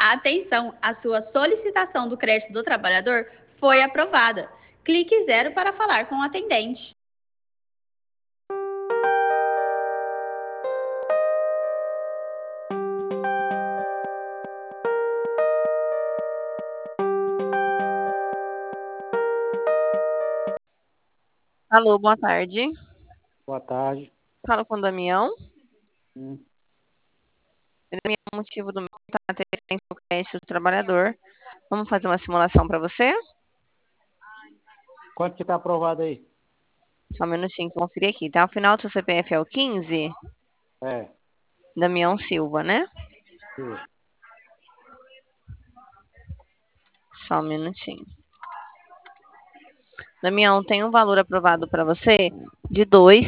Atenção, a sua solicitação do crédito do trabalhador foi aprovada. Clique 0 para falar com o atendente. Alô, boa tarde. Boa tarde. Falo com o Damião. Hum. Damião, o motivo do meu contato é referente ao crédito do trabalhador. Vamos fazer uma simulação para você? Quanto que tá aprovado aí? Só um minutinho que eu conferir aqui, tá? O final do seu CPF é o 15? É. Damião Silva, né? Sim. Só um minutinho. Damião, tem um valor aprovado para você de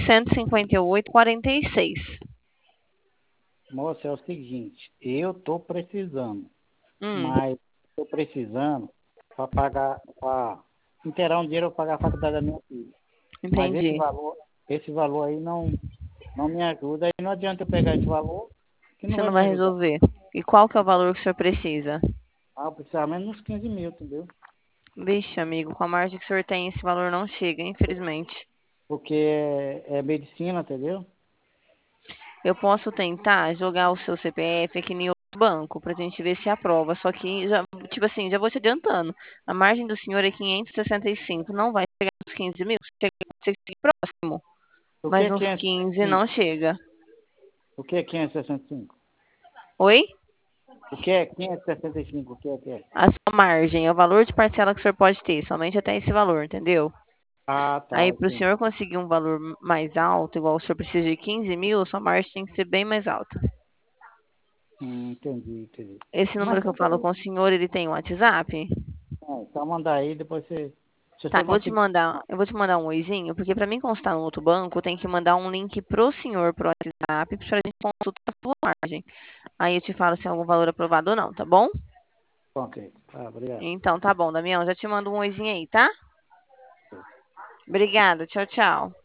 2.158,46. Moça, é o seguinte, eu tô precisando, Hum, mas tô precisando para pagar, para inteirar um dinheiro para pagar a faculdade da minha filha. Mas entendi. esse valor aí não me ajuda. Aí não adianta eu pegar esse valor que não Você vai não me vai ajudar. resolver. E qual que é o valor que o senhor precisa? Eu precisava menos uns 15 mil, entendeu? Vixe, amigo, com a margem que o senhor tem, esse valor não chega, infelizmente. Porque é medicina, entendeu? Eu posso tentar jogar o seu CPF aqui em outro banco pra gente ver se aprova. Só que, já, tipo assim, já vou te adiantando. A margem do senhor é 565, não vai chegar nos 15 mil. Chega próximo, O que mas é uns 15 não 565? chega. O que é 565? Oi? O que é 565? O que é que é? A sua margem é o valor de parcela que o senhor pode ter, somente até esse valor, entendeu? Ah, tá, Aí, para o entendi. senhor conseguir um valor mais alto, igual o senhor precisa de 15 mil, sua margem tem que ser bem mais alta. Entendi. Esse Mas número que eu falo com o senhor, ele tem WhatsApp? só mandar aí, depois você. Se Tá, você conseguir. eu vou te mandar um oizinho, porque para mim constar no outro banco, tem que mandar um link pro senhor pro WhatsApp pra gente consultar a sua margem. Aí eu te falo se é algum valor aprovado ou não, tá bom? Ok. Obrigado. Então tá bom, Damião, já te mando um oizinho aí, tá? Obrigada, tchau, tchau.